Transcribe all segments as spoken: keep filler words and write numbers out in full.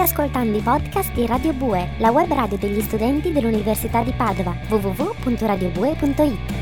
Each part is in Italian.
ascoltando i podcast di Radio Bue, la web radio degli studenti dell'Università di Padova, w w w punto radio bue punto i t.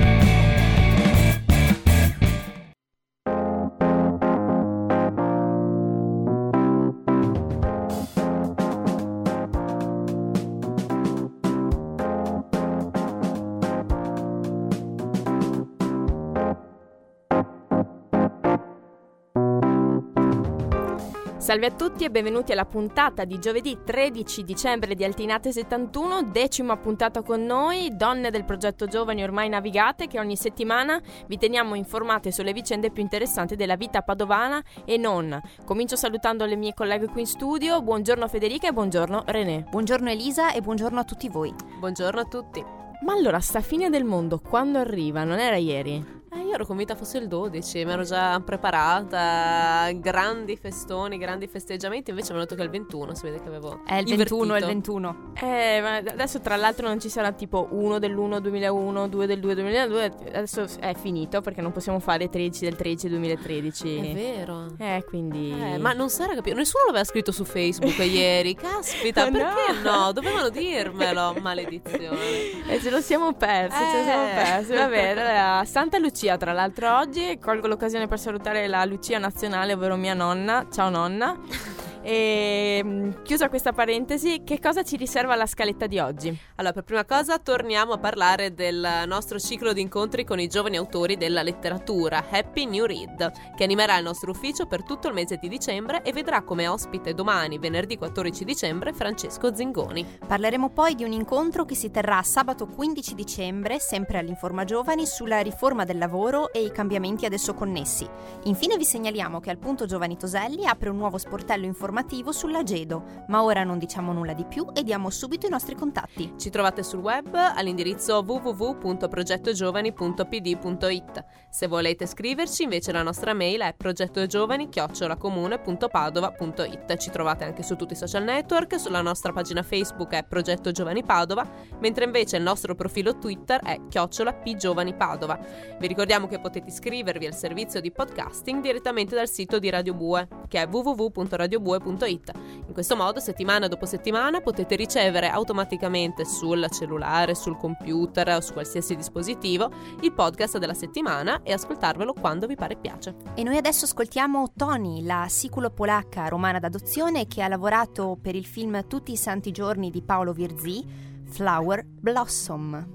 Salve a tutti e benvenuti alla puntata di giovedì tredici dicembre di Altinate settantuno, decima puntata con noi, donne del progetto Giovani ormai navigate, che ogni settimana vi teniamo informate sulle vicende più interessanti della vita padovana e non. Comincio salutando le mie colleghe qui in studio. Buongiorno Federica e buongiorno René. Buongiorno Elisa e buongiorno a tutti voi. Buongiorno a tutti. Ma allora, sta fine del mondo quando arriva? Non era ieri? Eh, io ero convinta fosse il dodici, mi ero già preparata, grandi festoni, grandi festeggiamenti, invece mi hanno detto che è il ventuno, si vede che avevo È il invertito. ventuno, è il ventuno. Eh, ma adesso tra l'altro non ci sarà tipo uno dell'uno duemilauno, due del due duemiladue, adesso è finito perché non possiamo fare tredici del tredici duemilatredici. È vero. Eh, quindi... Eh, ma non si era capito, nessuno l'aveva scritto su Facebook ieri, caspita, No. perché no? Dovevano dirmelo, maledizione. E ce lo siamo persi, ce lo Eh. siamo persi. Va bene, allora, Santa Lucia tra l'altro oggi, colgo l'occasione per salutare la Lucia nazionale, ovvero mia nonna. Ciao nonna. E mh, chiusa questa parentesi, che cosa ci riserva la scaletta di oggi? Allora, per prima cosa torniamo a parlare del nostro ciclo di incontri con i giovani autori della letteratura, Happy New Read, che animerà il nostro ufficio per tutto il mese di dicembre e vedrà come ospite domani, venerdì quattordici dicembre, Francesco Zingoni. Parleremo poi di un incontro che si terrà sabato quindici dicembre, sempre all'Informa Giovani, sulla riforma del lavoro e i cambiamenti ad esso connessi. Infine vi segnaliamo che al Punto Giovani Toselli apre un nuovo sportello informativo sull'Agedo, ma ora non diciamo nulla di più e diamo subito i nostri contatti. Ci trovate sul web all'indirizzo w w w punto progettogiovani punto p d punto i t. Se volete scriverci invece la nostra mail è progettogiovani chiocciola comune punto padova punto i t. Ci trovate anche su tutti i social network, sulla nostra pagina Facebook è Progetto Giovani Padova, mentre invece il nostro profilo Twitter è chiocciola pgiovanipadova. Vi ricordiamo che potete iscrivervi al servizio di podcasting direttamente dal sito di Radio Bue, che è w w w punto radio bue punto i t. In questo modo, settimana dopo settimana, potete ricevere automaticamente sul cellulare, sul computer o su qualsiasi dispositivo il podcast della settimana e ascoltarvelo quando vi pare e piace. E noi adesso ascoltiamo Toni, la siculo-polacca romana d'adozione che ha lavorato per il film Tutti i santi giorni di Paolo Virzì, Flower Blossom.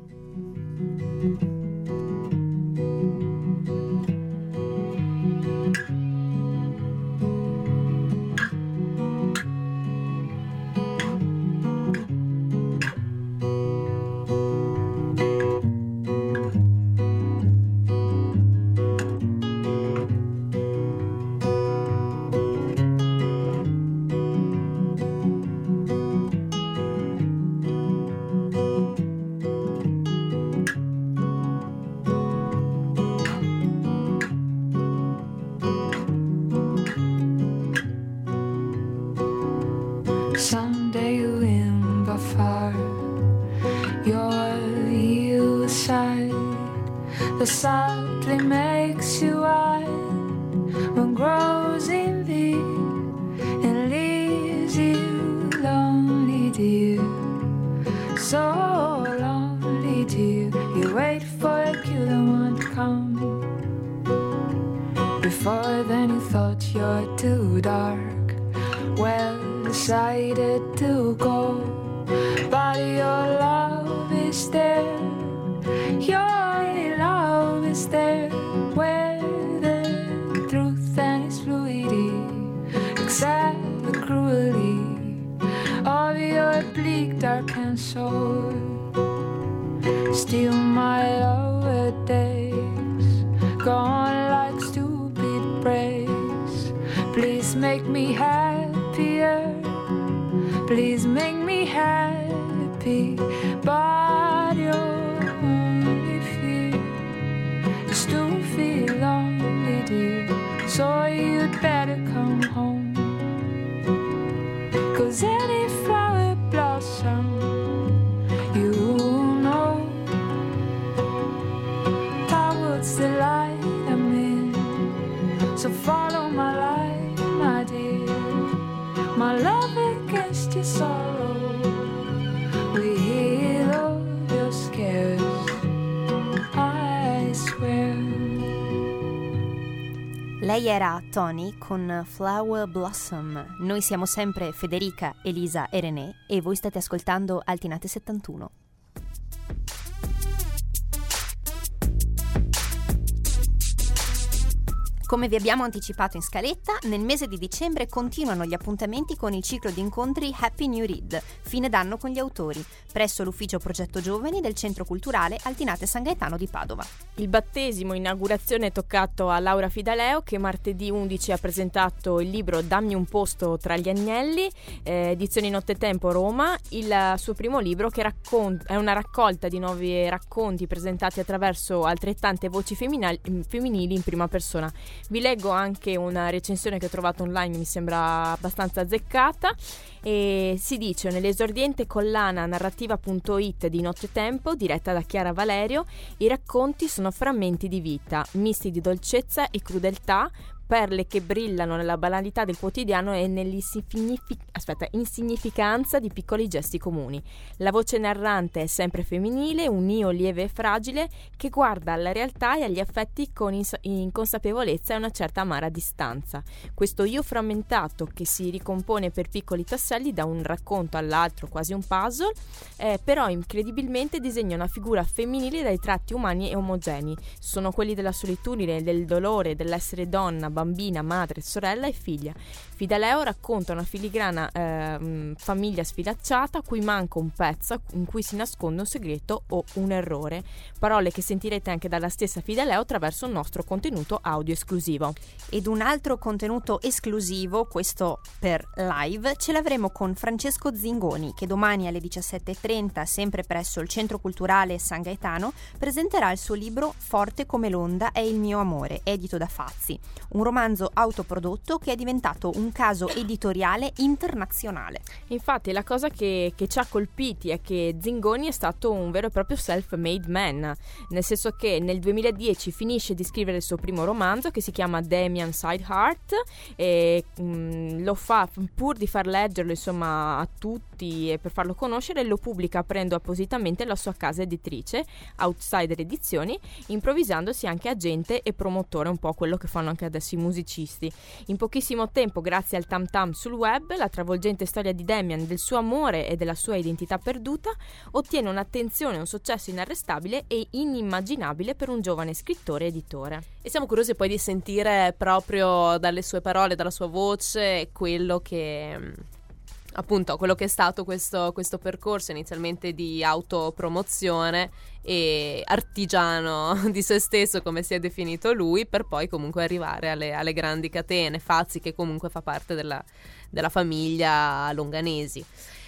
Someday you in by far, your hillside, the sadly makes you wild, one grows in thee and leaves you lonely, dear, so lonely, dear. You wait for a killer one to come. Before then you thought you're too dark, well decided to go, but your love is there, your love is there, where the truth and its fluidity accept the cruelty of your bleak dark and soul. Still my lower days go on like stupid praise. Please make me happier, please make me happy, but your only fear is to feel lonely, dear, so you'd better come home. 'Cause any flower blossom, you know, towards the light I'm in, so follow my light, my dear, my love it against your sorrow. We heal all your scares, I swear. Lei era Tony con Flower Blossom. Noi siamo sempre Federica, Elisa e René e voi state ascoltando Altinate settantuno. Come vi abbiamo anticipato in scaletta, nel mese di dicembre continuano gli appuntamenti con il ciclo di incontri Happy New Read, fine d'anno con gli autori, presso l'ufficio Progetto Giovani del Centro Culturale Altinate San Gaetano di Padova. Il battesimo inaugurazione è toccato a Laura Fidaleo, che martedì undici ha presentato il libro Dammi un posto tra gli agnelli, eh, edizioni Nottetempo Roma, il suo primo libro che raccont- è una raccolta di nove racconti presentati attraverso altrettante voci femminali- femminili in prima persona. Vi leggo anche una recensione che ho trovato online, mi sembra abbastanza azzeccata, e si dice: nell'esordiente collana narrativa punto it di Nottetempo, diretta da Chiara Valerio, i racconti sono frammenti di vita, misti di dolcezza e crudeltà, perle che brillano nella banalità del quotidiano e nell'insignificanza di piccoli gesti comuni. La voce narrante è sempre femminile, un io lieve e fragile che guarda alla realtà e agli affetti con ins- inconsapevolezza e una certa amara distanza. Questo io frammentato, che si ricompone per piccoli tasselli da un racconto all'altro, quasi un puzzle, eh, però incredibilmente disegna una figura femminile dai tratti umani e omogenei. Sono quelli della solitudine, del dolore, dell'essere donna, bambina, madre, sorella e figlia. Fidaleo racconta una filigrana eh, famiglia sfilacciata a cui manca un pezzo, in cui si nasconde un segreto o un errore. Parole che sentirete anche dalla stessa Fidaleo attraverso un nostro contenuto audio esclusivo. Ed un altro contenuto esclusivo, questo per live, ce l'avremo con Francesco Zingoni, che domani alle diciassette e trenta, sempre presso il Centro Culturale San Gaetano, presenterà il suo libro Forte come l'onda è il mio amore, edito da Fazzi, un romanzo autoprodotto che è diventato un caso editoriale internazionale. Infatti la cosa che, che ci ha colpiti è che Zingoni è stato un vero e proprio self-made man, nel senso che nel duemiladieci finisce di scrivere il suo primo romanzo, che si chiama Damien Sideheart, e mh, lo fa pur di far leggerlo insomma a tutti e per farlo conoscere, lo pubblica aprendo appositamente la sua casa editrice Outsider Edizioni, improvvisandosi anche agente e promotore, un po' quello che fanno anche adesso i musicisti. In pochissimo tempo, grazie al tam tam sul web, la travolgente storia di Damien, del suo amore e della sua identità perduta, ottiene un'attenzione e un successo inarrestabile e inimmaginabile per un giovane scrittore e editore. E siamo curiosi poi di sentire proprio dalle sue parole, dalla sua voce, quello che appunto quello che è stato questo, questo percorso inizialmente di autopromozione e artigiano di se stesso, come si è definito lui, per poi comunque arrivare alle, alle grandi catene. Fazzi, che comunque fa parte della, della famiglia Longanesi.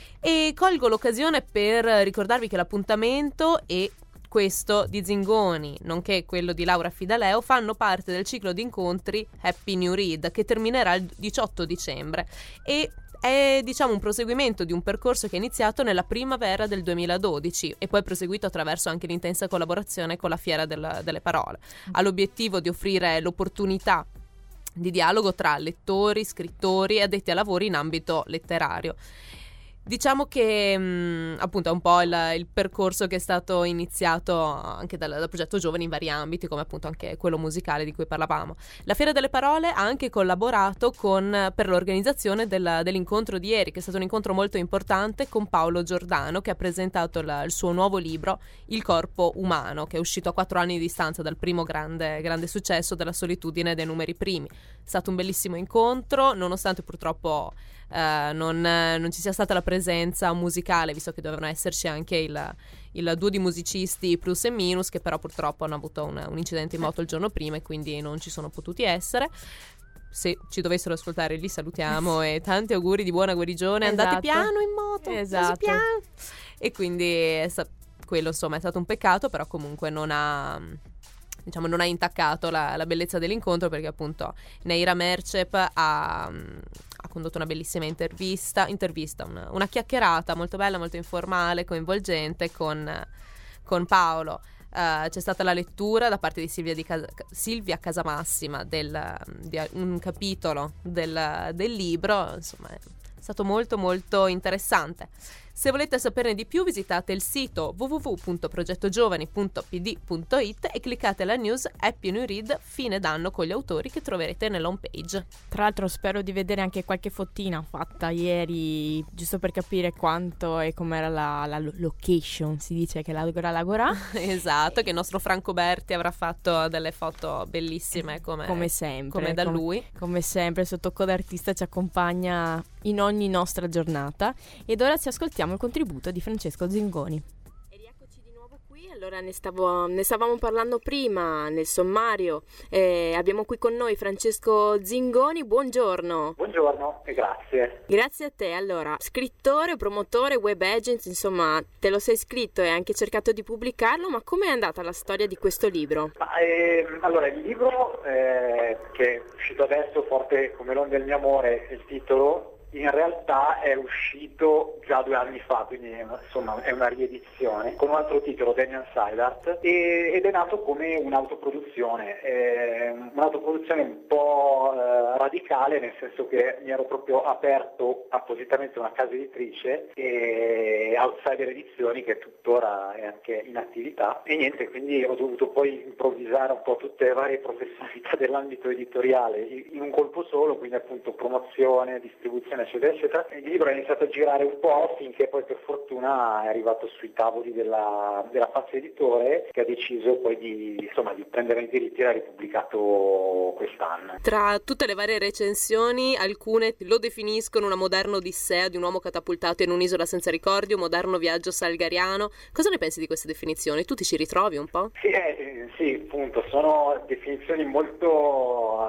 E colgo l'occasione per ricordarvi che l'appuntamento e questo di Zingoni, nonché quello di Laura Fidaleo, fanno parte del ciclo di incontri Happy New Read, che terminerà il diciotto dicembre e è, diciamo, un proseguimento di un percorso che è iniziato nella primavera del duemiladodici e poi proseguito attraverso anche l'intensa collaborazione con la Fiera del, delle Parole. Ha l'obiettivo di offrire l'opportunità di dialogo tra lettori, scrittori e addetti ai lavori in ambito letterario. Diciamo che mh, appunto è un po' il, il percorso che è stato iniziato anche dal, dal progetto Giovani in vari ambiti, come appunto anche quello musicale di cui parlavamo. La Fiera delle Parole ha anche collaborato con, per l'organizzazione del, dell'incontro di ieri, che è stato un incontro molto importante, con Paolo Giordano, che ha presentato la, il suo nuovo libro Il corpo umano, che è uscito a quattro anni di distanza dal primo grande, grande successo della solitudine dei numeri primi. È stato un bellissimo incontro, nonostante purtroppo Uh, non, non ci sia stata la presenza musicale, visto che dovevano esserci anche il, il duo di musicisti Plus e Minus, che però purtroppo hanno avuto un, un incidente in moto il giorno prima e quindi non ci sono potuti essere. Se ci dovessero ascoltare li salutiamo e tanti auguri di buona guarigione. Esatto. Andate piano in moto, esatto. piano. E quindi è sta- quello insomma è stato un peccato, però comunque non ha... diciamo non ha intaccato la, la bellezza dell'incontro, perché appunto Neira Mercep ha, ha condotto una bellissima intervista, intervista una, una chiacchierata molto bella, molto informale, coinvolgente con, con Paolo. Uh, c'è stata la lettura da parte di Silvia, di Casa, Silvia Casamassima del, di un capitolo del, del libro, insomma È stato molto molto interessante. Se volete saperne di più visitate il sito w w w punto progettogiovani punto p d punto i t e cliccate la news Happy New Read fine d'anno con gli autori che troverete nell'home page. Tra l'altro spero di vedere anche qualche fottina fatta ieri, giusto per capire quanto e com'era la, la location, si dice che l'Agora l'Agora. Esatto, che il nostro Franco Berti avrà fatto delle foto bellissime come, come sempre, come da come, lui. Come sempre, il suo tocco d'artista ci accompagna in ogni nostra giornata. Ed ora ci ascoltiamo il contributo di Francesco Zingoni. E rieccoci di nuovo qui. Allora ne, stavo, ne stavamo parlando prima nel sommario. Eh, abbiamo qui con noi Francesco Zingoni. Buongiorno. Buongiorno e grazie. Grazie a te. Allora, scrittore, promotore, web agent, insomma, te lo sei scritto e hai anche cercato di pubblicarlo, ma com'è andata la storia di questo libro? Ma, eh, allora, il libro eh, che è uscito adesso, Forte come l'onda del mio amore, il titolo, in realtà è uscito già due anni fa, quindi insomma è una riedizione con un altro titolo, Damian Sidart, e, ed è nato come un'autoproduzione, eh, un'autoproduzione un po' eh, radicale, nel senso che mi ero proprio aperto appositamente una casa editrice, e Outsider Edizioni, che tuttora è anche in attività, e niente, quindi ho dovuto poi improvvisare un po' tutte le varie professionalità dell'ambito editoriale in un colpo solo, quindi appunto promozione, distribuzione, eccetera eccetera. Il libro è iniziato a girare un po' finché poi per fortuna è arrivato sui tavoli della, della Fazza Editore, che ha deciso poi di, insomma, di prendere i diritti e l'ha ripubblicato quest'anno. Tra tutte le varie recensioni, alcune lo definiscono una moderna odissea di un uomo catapultato in un'isola senza ricordi, un moderno viaggio salgariano. Cosa ne pensi di queste definizioni? Tu ti ci ritrovi un po'? Sì, eh, sì, appunto, sono definizioni molto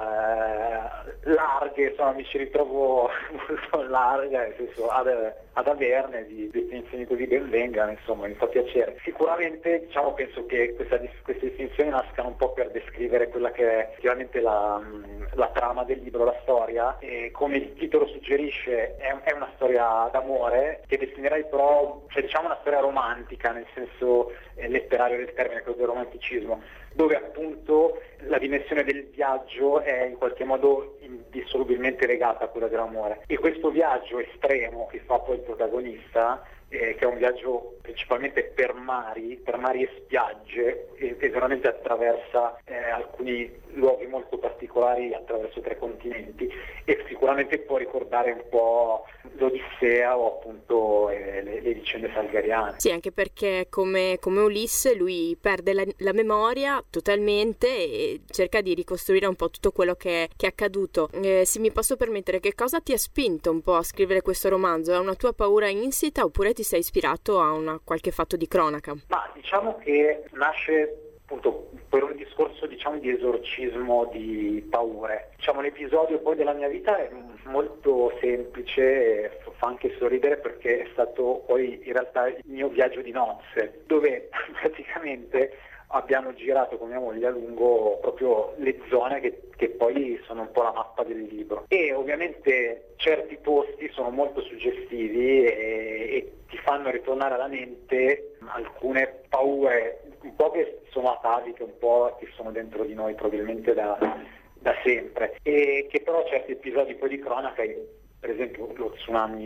eh, larghe, insomma mi ci ritrovo molto larga, nel senso ad, ad averne di definizioni così ben vengano, insomma mi fa piacere. Sicuramente diciamo penso che questa, queste definizioni nascano un po' per descrivere quella che è effettivamente la, la trama del libro, la storia, e come il titolo suggerisce è, è una storia d'amore che definirei però, cioè diciamo una storia romantica nel senso eh, letterario del termine, quello del romanticismo, dove appunto la dimensione del viaggio è in qualche modo indissolubilmente legata a quella dell'amore, e questo viaggio estremo che fa poi il protagonista, eh, che è un viaggio principalmente per mari, per mari e spiagge, e, e veramente attraversa eh, alcuni luoghi molto particolari attraverso tre continenti, e sicuramente può ricordare un po' l'Odissea o appunto eh, le, le vicende salgariane. Sì, anche perché come, come Ulisse lui perde la, la memoria totalmente e cerca di ricostruire un po' tutto quello che, che è accaduto. Eh, se mi posso permettere, che cosa ti ha spinto un po' a scrivere questo romanzo? È una tua paura insita oppure ti sei ispirato a una, qualche fatto di cronaca? Ma diciamo che nasce appunto per un discorso diciamo di esorcismo di paure. Diciamo l'episodio poi della mia vita è molto semplice e fa anche sorridere, perché è stato poi in realtà il mio viaggio di nozze, dove praticamente abbiamo girato con mia moglie a lungo proprio le zone che, che poi sono un po' la mappa del libro, e ovviamente certi posti sono molto suggestivi e, e ti fanno ritornare alla mente alcune paure un po' che sono ataviche, un po' che sono dentro di noi probabilmente da, da sempre, e che però certi episodi poi di cronaca, per esempio lo tsunami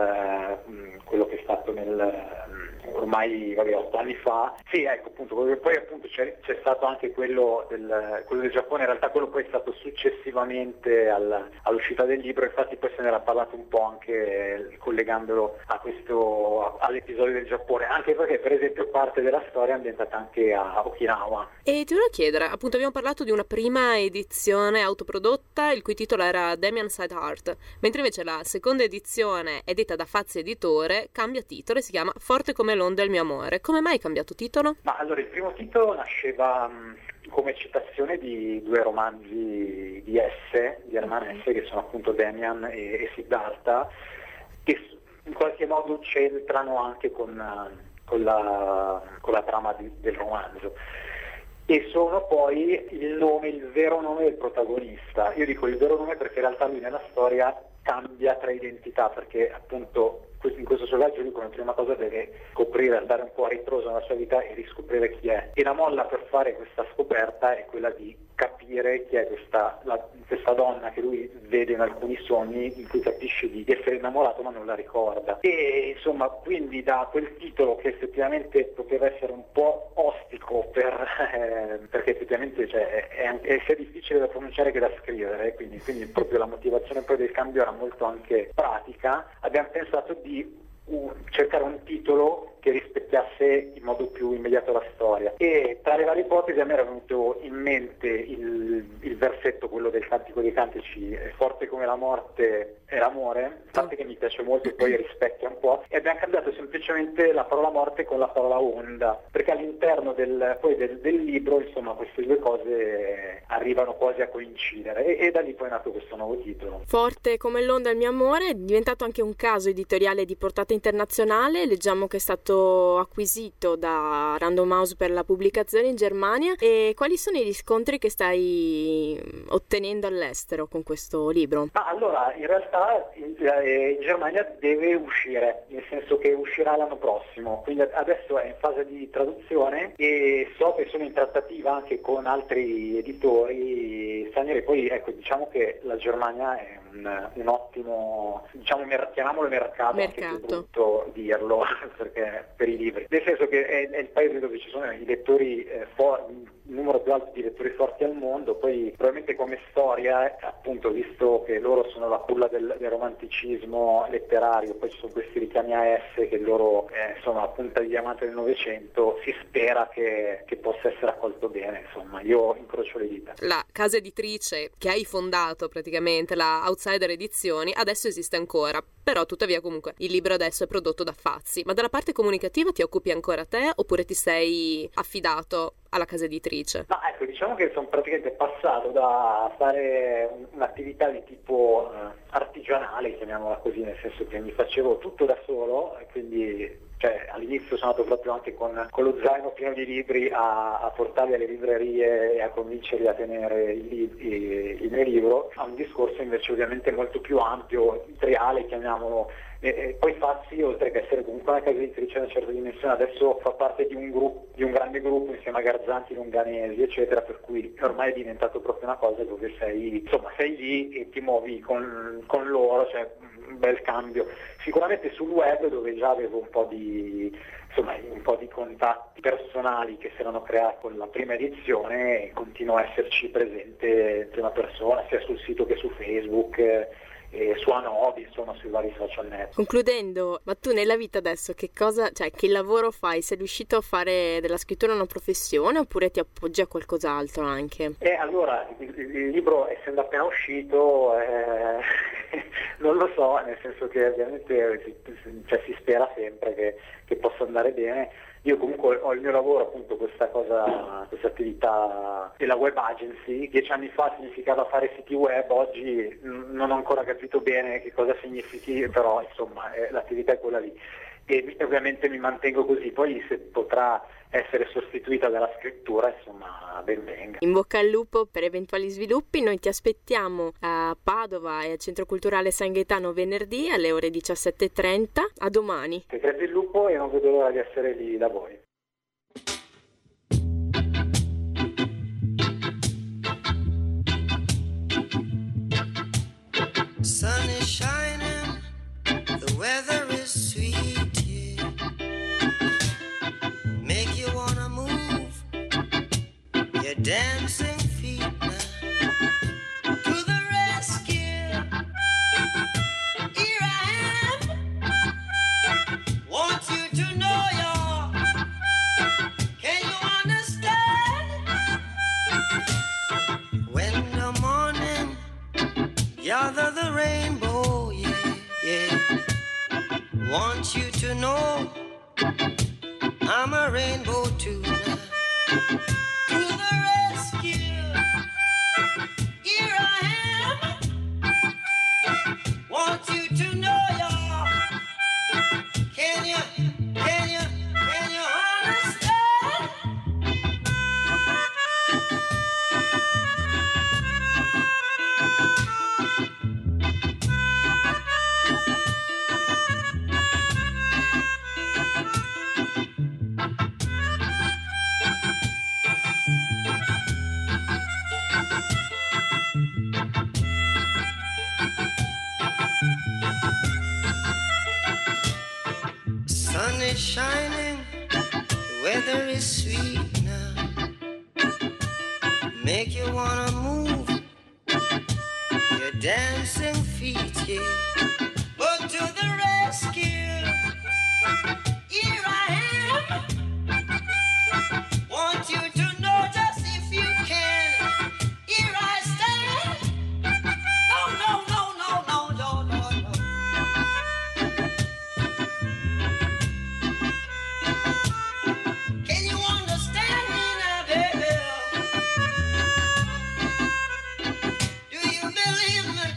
del um, quello che è stato nel um, ormai vabbè, otto anni fa, sì ecco appunto, poi appunto c'è, c'è stato anche quello del, quello del Giappone, in realtà quello poi è stato successivamente al, all'uscita del libro, infatti poi se ne era parlato un po' anche eh, collegandolo a questo a, all'episodio del Giappone, anche perché per esempio parte della storia è ambientata anche a Okinawa. E ti volevo chiedere, appunto abbiamo parlato di una prima edizione autoprodotta il cui titolo era Damian Sidart, mentre invece la seconda edizione, edita da Fazza Editore, cambia titolo e si chiama Forte come l'onda del mio amore. Come mai hai cambiato titolo? Ma allora il primo titolo nasceva mh, come citazione di due romanzi di Esse, di Herman Hesse, che sono appunto Damian e, e Siddhartha, che in qualche modo c'entrano anche con, con, la, con la trama di, del romanzo. E sono poi il nome, il vero nome del protagonista. Io dico il vero nome perché in realtà lui nella storia cambia tra identità, perché appunto in questo suo viaggio lui come prima cosa deve scoprire, andare un po' a ritroso nella sua vita e riscoprire chi è. E la molla per fare questa scoperta è quella di capire chi è questa, la, questa donna che lui vede in alcuni sogni, in cui capisce di essere innamorato ma non la ricorda. E insomma, quindi da quel titolo, che effettivamente poteva essere un po' ostico per, eh, perché effettivamente cioè, è, anche, è sia difficile da pronunciare che da scrivere, quindi, quindi proprio la motivazione poi del cambio era molto anche pratica, abbiamo pensato di uh, cercare un titolo che rispecchiasse in modo più immediato la storia. E tra le varie ipotesi a me era venuto in mente il, il versetto, quello del Cantico dei Cantici, è forte come la morte è l'amore, parte che mi piace molto e poi rispecchia un po', e abbiamo cambiato semplicemente la parola morte con la parola onda, perché all'interno del, poi del, del libro insomma queste due cose arrivano quasi a coincidere, e, e da lì poi è nato questo nuovo titolo. Forte come l'onda il mio amore è diventato anche un caso editoriale di portata internazionale. Leggiamo che è stato acquisito da Random House per la pubblicazione in Germania. E quali sono i riscontri che stai ottenendo all'estero con questo libro? Ma allora, in realtà in, in Germania deve uscire, nel senso che uscirà l'anno prossimo, quindi adesso è in fase di traduzione e so che sono in trattativa anche con altri editori stranieri. Poi ecco, diciamo che la Germania è un, un ottimo, diciamo, mer- chiamiamolo mercato, mercato. Anche se è brutto dirlo perché per i libri, nel senso che è, è il paese dove ci sono i lettori eh, forti, il numero più alto di lettori forti al mondo. Poi probabilmente come storia, appunto, visto che loro sono la culla del, del romanticismo letterario, poi ci sono questi richiami a S che loro eh, sono la punta di diamante del Novecento, si spera che, che possa essere accolto bene, insomma io incrocio le dita. La casa editrice che hai fondato praticamente, la Outsider Edizioni, adesso esiste ancora, però tuttavia comunque il libro adesso è prodotto da Fazzi. Ma della parte comunicativa ti occupi ancora te oppure ti sei affidato alla casa editrice? Ma ecco, diciamo che sono praticamente passato da fare un'attività di tipo eh, artigianale, chiamiamola così, nel senso che mi facevo tutto da solo, e quindi cioè, all'inizio sono andato proprio anche con, con lo zaino pieno di libri a, a portarli alle librerie e a convincerli a tenere il, il, il mio libro, a un discorso invece ovviamente molto più ampio, reale, chiamiamolo. E, e poi Fazzi, oltre che essere comunque una casa editrice di una certa dimensione, adesso fa parte di un gruppo, di un grande gruppo insieme a Garzanti, Longanesi eccetera, per cui ormai è diventato proprio una cosa dove sei, insomma, sei lì e ti muovi con, con loro, cioè un bel cambio. Sicuramente sul web, dove già avevo un po' di insomma un po' di contatti personali che si erano creati con la prima edizione, e continuo a esserci presente in prima persona sia sul sito che su Facebook e su Anobi, insomma sui vari social network. Concludendo, ma tu nella vita adesso che cosa, cioè che lavoro fai? Sei riuscito a fare della scrittura una professione oppure ti appoggi a qualcos'altro anche? E allora il, il libro, essendo appena uscito, eh, non lo so, nel senso che ovviamente si, cioè, si spera sempre che, che possa andare bene. Io comunque ho il mio lavoro, appunto, questa cosa, questa attività della web agency. Dieci anni fa significava fare siti web, oggi non ho ancora capito bene che cosa significhi, però insomma eh, l'attività è quella lì. E ovviamente mi mantengo così, poi se potrà essere sostituita dalla scrittura, insomma, ben venga. In bocca al lupo per eventuali sviluppi. Noi ti aspettiamo a Padova e al Centro Culturale San Gaetano venerdì alle ore diciassette e trenta. A domani. Che crepi il lupo e non vedo l'ora di essere lì da voi. Sun is shining, the weather is sweet, yeah. Make you wanna move your dancing feet now. To the rescue, here I am. Want you to know y'all. Can you understand? When the morning gather the rainbow, yeah, yeah. Want you to know I'm a rainbow too now. To the rescue, here I am. Want you to know, y'all. Can you, can you, can you understand? weather is sweet now, make you wanna move your dancing feet, yeah. But to the rescue, here I am. Want you to know just if you can. Here I stand. No, no, no, no, no, no, no, no. Can you understand me now, baby? Do you believe me?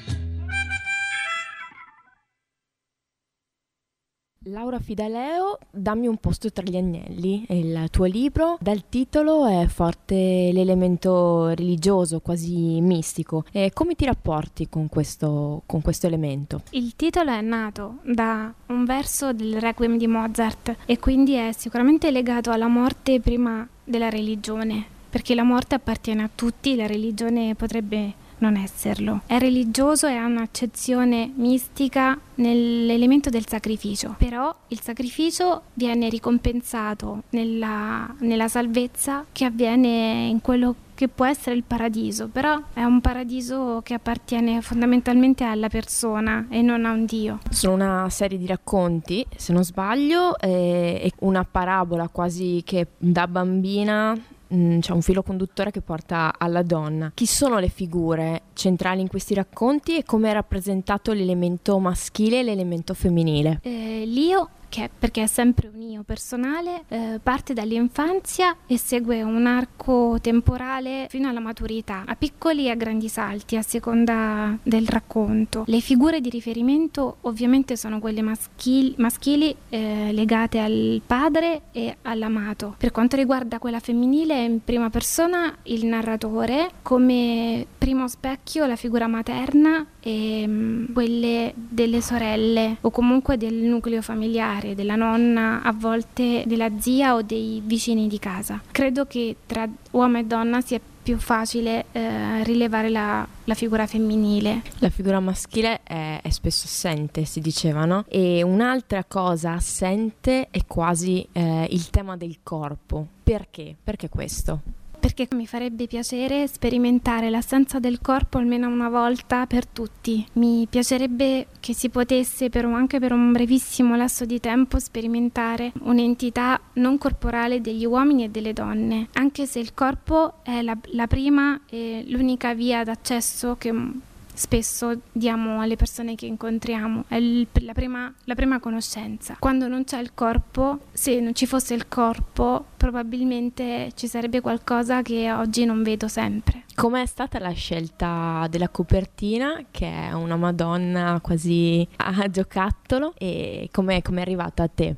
Laura Fidaleo, Dammi un posto tra gli agnelli, è il tuo libro. Dal titolo è forte l'elemento religioso, quasi mistico. E come ti rapporti con questo, con questo elemento? Il titolo è nato da un verso del Requiem di Mozart e quindi è sicuramente legato alla morte prima della religione, perché la morte appartiene a tutti, la religione potrebbe non esserlo. È religioso e ha un'accezione mistica nell'elemento del sacrificio, però il sacrificio viene ricompensato nella, nella salvezza che avviene in quello che può essere il paradiso, però è un paradiso che appartiene fondamentalmente alla persona e non a un Dio. Sono una serie di racconti, se non sbaglio, e una parabola quasi che da bambina c'è un filo conduttore che porta alla donna. Chi sono le figure centrali in questi racconti e come è rappresentato l'elemento maschile e l'elemento femminile? Eh, l'io, che perché è sempre un io personale, eh, parte dall'infanzia e segue un arco temporale fino alla maturità, a piccoli e a grandi salti, a seconda del racconto. Le figure di riferimento ovviamente sono quelle maschili, maschili eh, legate al padre e all'amato. Per quanto riguarda quella femminile, in prima persona il narratore, come primo specchio la figura materna e mh, quelle delle sorelle o comunque del nucleo familiare, della nonna, a volte della zia o dei vicini di casa. Credo che tra uomo e donna sia più facile eh, rilevare la, la figura femminile. La figura maschile è, è spesso assente, si diceva, no? E un'altra cosa assente è quasi eh, il tema del corpo. Perché? Perché questo? Perché mi farebbe piacere sperimentare l'assenza del corpo almeno una volta per tutti. Mi piacerebbe che si potesse, per un, anche per un brevissimo lasso di tempo, sperimentare un'entità non corporale degli uomini e delle donne, anche se il corpo è la, la prima e l'unica via d'accesso che spesso diamo alle persone che incontriamo, è il, la, prima, la prima conoscenza. Quando non c'è il corpo, se non ci fosse il corpo, probabilmente ci sarebbe qualcosa che oggi non vedo sempre. Com'è stata la scelta della copertina, che è una Madonna quasi a giocattolo, e come è arrivata a te?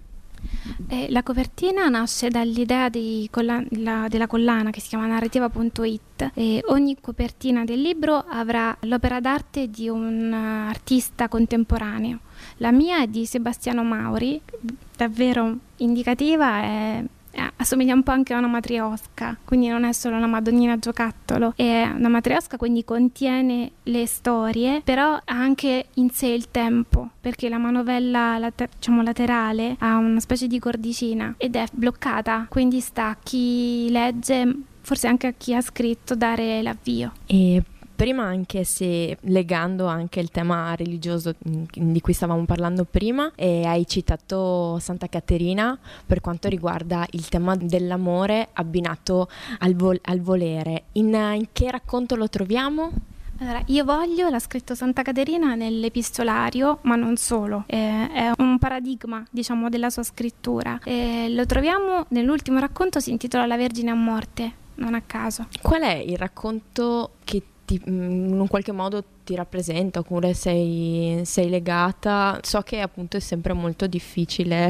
Eh, la copertina nasce dall'idea di colla- la, della collana che si chiama narrativa punto it e ogni copertina del libro avrà l'opera d'arte di un uh, artista contemporaneo. La mia è di Sebastiano Mauri, davvero indicativa, è assomiglia un po' anche a una matriosca, quindi non è solo una Madonnina giocattolo, è una matriosca, quindi contiene le storie, però ha anche in sé il tempo, perché la manovella later- diciamo laterale ha una specie di cordicina ed è bloccata, quindi sta a chi legge, forse anche a chi ha scritto, dare l'avvio. E prima, anche se legando anche il tema religioso di cui stavamo parlando prima, e hai citato Santa Caterina per quanto riguarda il tema dell'amore abbinato al, vol- al volere. In, in che racconto lo troviamo? Allora, Io voglio l'ha scritto Santa Caterina nell'epistolario, ma non solo, eh, è un paradigma, diciamo, della sua scrittura. Eh, lo troviamo nell'ultimo racconto, si intitola La Vergine a morte, non a caso. Qual è il racconto che ti, in un qualche modo ti rappresenta, oppure sei, sei legata? So che appunto è sempre molto difficile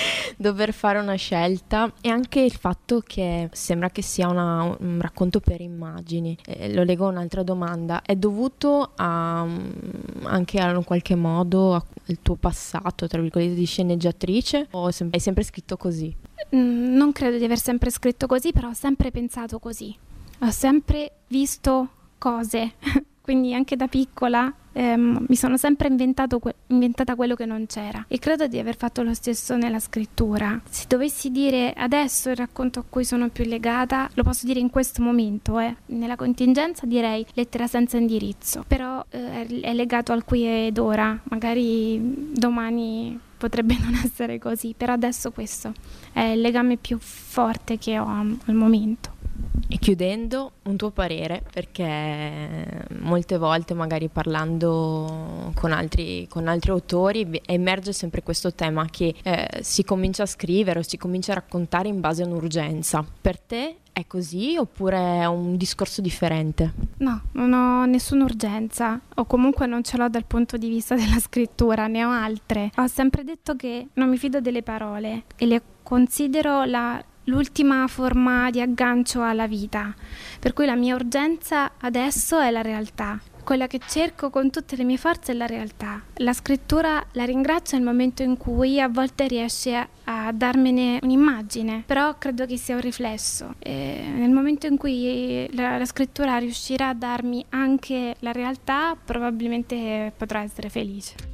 dover fare una scelta, e anche il fatto che sembra che sia una, un racconto per immagini. Eh, lo leggo a un'altra domanda: è dovuto a, anche a, in qualche modo al tuo passato, tra virgolette, di sceneggiatrice, o hai sempre scritto così? Mm, non credo di aver sempre scritto così, però ho sempre pensato così, ho sempre visto cose, quindi anche da piccola ehm, mi sono sempre inventato que- inventata quello che non c'era, e credo di aver fatto lo stesso nella scrittura. Se dovessi dire adesso il racconto a cui sono più legata, lo posso dire in questo momento, eh. Nella contingenza direi Lettera senza indirizzo, però eh, è legato al qui ed ora, magari domani potrebbe non essere così, però adesso questo è il legame più forte che ho al momento. E chiudendo, un tuo parere, perché molte volte magari parlando con altri, con altri autori emerge sempre questo tema che eh, si comincia a scrivere o si comincia a raccontare in base a un'urgenza. Per te è così oppure è un discorso differente? No, non ho nessuna urgenza, o comunque non ce l'ho dal punto di vista della scrittura, ne ho altre. Ho sempre detto che non mi fido delle parole e le considero la l'ultima forma di aggancio alla vita, per cui la mia urgenza adesso è la realtà. Quella che cerco con tutte le mie forze è la realtà. La scrittura la ringrazio nel momento in cui a volte riesce a, a darmene un'immagine, però credo che sia un riflesso. E nel momento in cui la, la scrittura riuscirà a darmi anche la realtà, probabilmente potrò essere felice.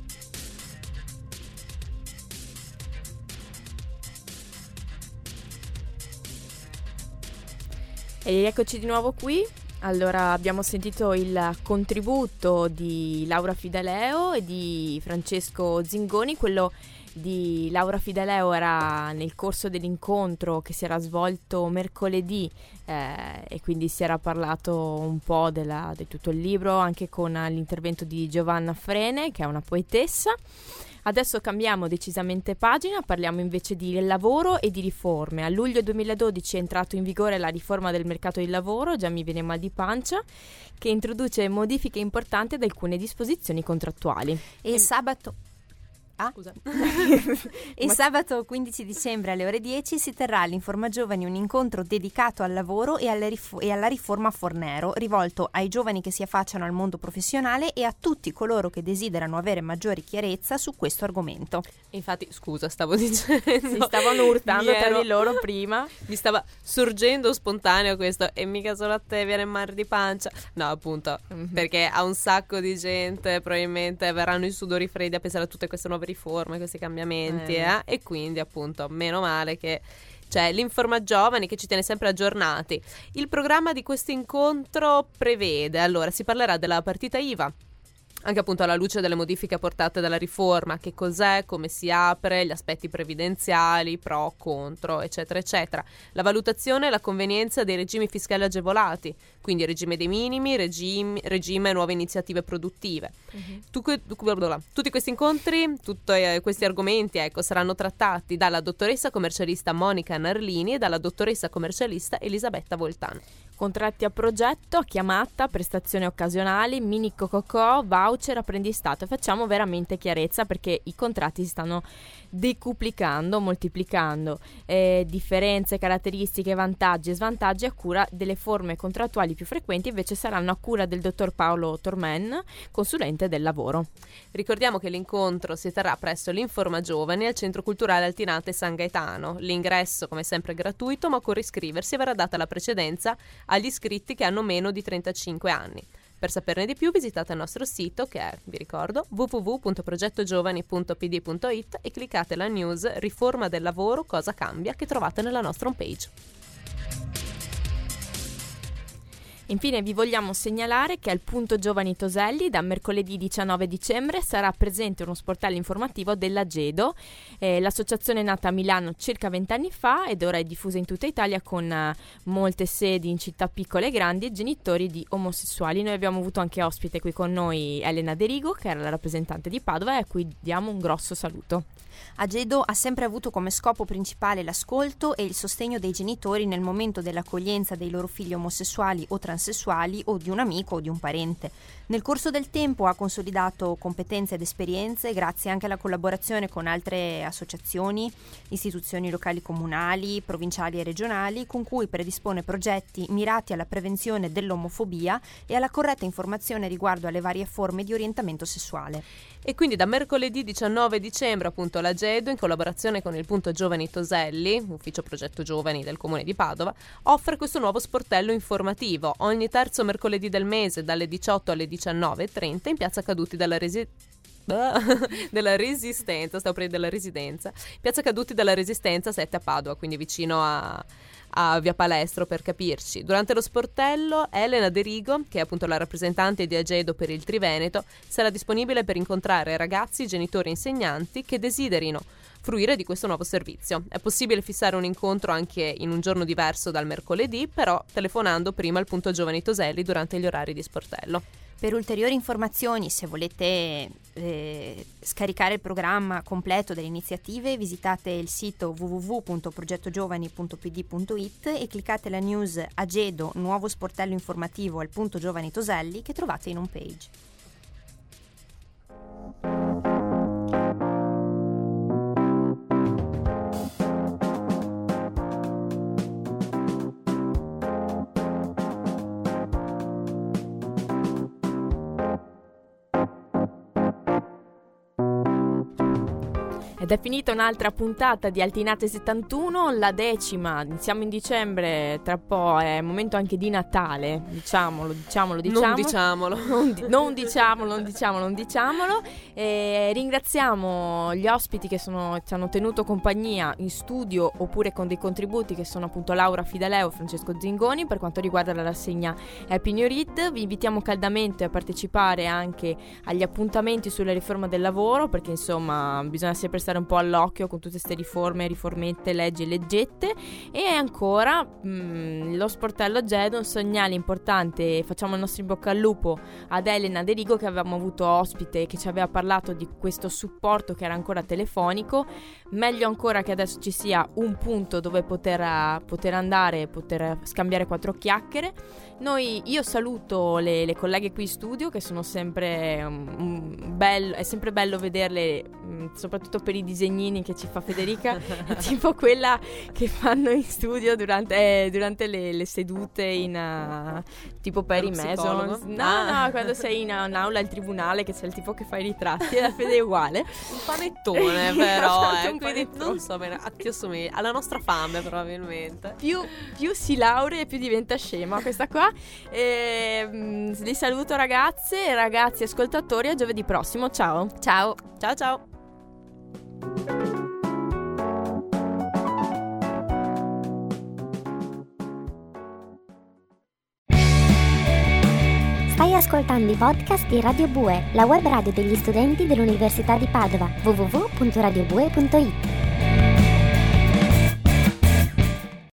E eccoci di nuovo qui. Allora, abbiamo sentito il contributo di Laura Fideleo e di Francesco Zingoni. Quello di Laura Fideleo era nel corso dell'incontro che si era svolto mercoledì eh, e quindi si era parlato un po' della, di tutto il libro, anche con l'intervento di Giovanna Frene, che è una poetessa. Adesso cambiamo decisamente pagina, parliamo invece di lavoro e di riforme. A luglio duemiladodici è entrato in vigore la riforma del mercato del lavoro, già mi viene mal di pancia, che introduce modifiche importanti ad alcune disposizioni contrattuali. E il sabato... Ah? Scusa. Il Ma... sabato quindici dicembre alle ore dieci si terrà all'Informa Giovani un incontro dedicato al lavoro e, alle rif- e alla riforma Fornero, rivolto ai giovani che si affacciano al mondo professionale e a tutti coloro che desiderano avere maggiori chiarezza su questo argomento. Infatti, scusa, stavo dicendo... Si stavano urtando ero... tra di loro prima. Mi stava sorgendo spontaneo questo, e mica solo a te viene mal di pancia. No, appunto, mm-hmm. perché a un sacco di gente probabilmente verranno i sudori freddi a pensare a tutte queste nuove riforme, questi cambiamenti eh. Eh? E quindi appunto meno male che c'è l'Informa Giovani che ci tiene sempre aggiornati. Il programma di questo incontro prevede, allora, si parlerà della partita I V A, anche appunto alla luce delle modifiche apportate dalla riforma, che cos'è, come si apre, gli aspetti previdenziali, pro, contro, eccetera, eccetera. La valutazione e la convenienza dei regimi fiscali agevolati, quindi regime dei minimi, regime, regime nuove iniziative produttive. Uh-huh. Tu, tu, tutti questi incontri, tutti eh, questi argomenti ecco, saranno trattati dalla dottoressa commercialista Monica Narlini e dalla dottoressa commercialista Elisabetta Voltan. Contratti a progetto, chiamata, prestazioni occasionali, mini cococò, voucher, apprendistato. Facciamo veramente chiarezza perché i contratti si stanno decuplicando, moltiplicando. Eh, differenze, caratteristiche, vantaggi e svantaggi a cura delle forme contrattuali più frequenti invece saranno a cura del dottor Paolo Tormen, consulente del lavoro. Ricordiamo che l'incontro si terrà presso l'Informa Giovani al Centro Culturale Altinate San Gaetano. L'ingresso come sempre è gratuito, ma occorre iscriversi e verrà data la precedenza agli iscritti che hanno meno di trentacinque anni. Per saperne di più visitate il nostro sito che è, vi ricordo, w w w punto progettogiovani punto p d punto i t e cliccate la news Riforma del lavoro, cosa cambia, che trovate nella nostra homepage. Infine vi vogliamo segnalare che al Punto Giovani Toselli da mercoledì diciannove dicembre sarà presente uno sportello informativo della GEDO, eh, l'associazione nata a Milano circa vent'anni fa ed ora è diffusa in tutta Italia con uh, molte sedi in città piccole e grandi e genitori di omosessuali. Noi abbiamo avuto anche ospite qui con noi Elena De Rigo, che era la rappresentante di Padova, e a cui diamo un grosso saluto. Agedo ha sempre avuto come scopo principale l'ascolto e il sostegno dei genitori nel momento dell'accoglienza dei loro figli omosessuali o transessuali o di un amico o di un parente. Nel corso del tempo ha consolidato competenze ed esperienze grazie anche alla collaborazione con altre associazioni, istituzioni locali comunali, provinciali e regionali, con cui predispone progetti mirati alla prevenzione dell'omofobia e alla corretta informazione riguardo alle varie forme di orientamento sessuale. E quindi da mercoledì diciannove dicembre appunto l'Agedo, in collaborazione con il Punto Giovani Toselli, ufficio progetto giovani del Comune di Padova, offre questo nuovo sportello informativo ogni terzo mercoledì del mese dalle diciotto alle diciannove e trenta in piazza Caduti della Residenza. della Resistenza, stavo per dire della Residenza, piazza Caduti della Resistenza sette a Padova, quindi vicino a a Via Palestro per capirci. Durante lo sportello Elena De Rigo, che è appunto la rappresentante di Agedo per il Triveneto, sarà disponibile per incontrare ragazzi, genitori e insegnanti che desiderino fruire di questo nuovo servizio. È possibile fissare un incontro anche in un giorno diverso dal mercoledì, però telefonando prima al Punto Giovani Toselli durante gli orari di sportello. Per ulteriori informazioni, se volete eh, scaricare il programma completo delle iniziative, visitate il sito w w w punto progettogiovani punto p d punto i t e cliccate la news Agedo, nuovo sportello informativo al Punto Giovani Toselli, che trovate in home page. Ed è finita un'altra puntata di Altinate settantuno, la decima, siamo in dicembre, tra po' è momento anche di Natale, diciamolo, diciamolo, diciamolo. Non diciamolo. Non, di- non diciamolo, non diciamolo, non diciamolo. E ringraziamo gli ospiti che sono, ci hanno tenuto compagnia in studio oppure con dei contributi, che sono appunto Laura Fidaleo e Francesco Zingoni per quanto riguarda la rassegna Happy New Read. Vi invitiamo caldamente a partecipare anche agli appuntamenti sulla riforma del lavoro, perché insomma bisogna sempre stare un po' all'occhio con tutte queste riforme, riformette, leggi e leggette. E ancora mh, lo sportello Agedo, un segnale importante. Facciamo il nostro in bocca al lupo ad Elena De Rigo, che avevamo avuto ospite e che ci aveva parlato di questo supporto che era ancora telefonico. Meglio ancora che adesso ci sia un punto dove poter, poter andare, poter scambiare quattro chiacchiere. Noi, io saluto le, le colleghe qui in studio, che sono sempre um, um, bello, è sempre bello vederle, um, soprattutto per i disegnini che ci fa Federica, tipo quella che fanno in studio durante, eh, durante le, le sedute in uh, tipo per i Mason. No, ah. no, quando sei in un'aula al tribunale, che c'è il tipo che fa i ritratti, e la Fede è uguale. Un panettone però, eh, un quindi panettone. non so bene, ti assomiglia alla nostra fame probabilmente. Più, più si laurea e più diventa scema questa qua. E, mm, li saluto ragazze e ragazzi ascoltatori, a giovedì prossimo. Ciao. Ciao. Ciao ciao. Stai ascoltando i podcast di Radio Bue, la web radio degli studenti dell'Università di Padova. w w w punto radio bue punto i t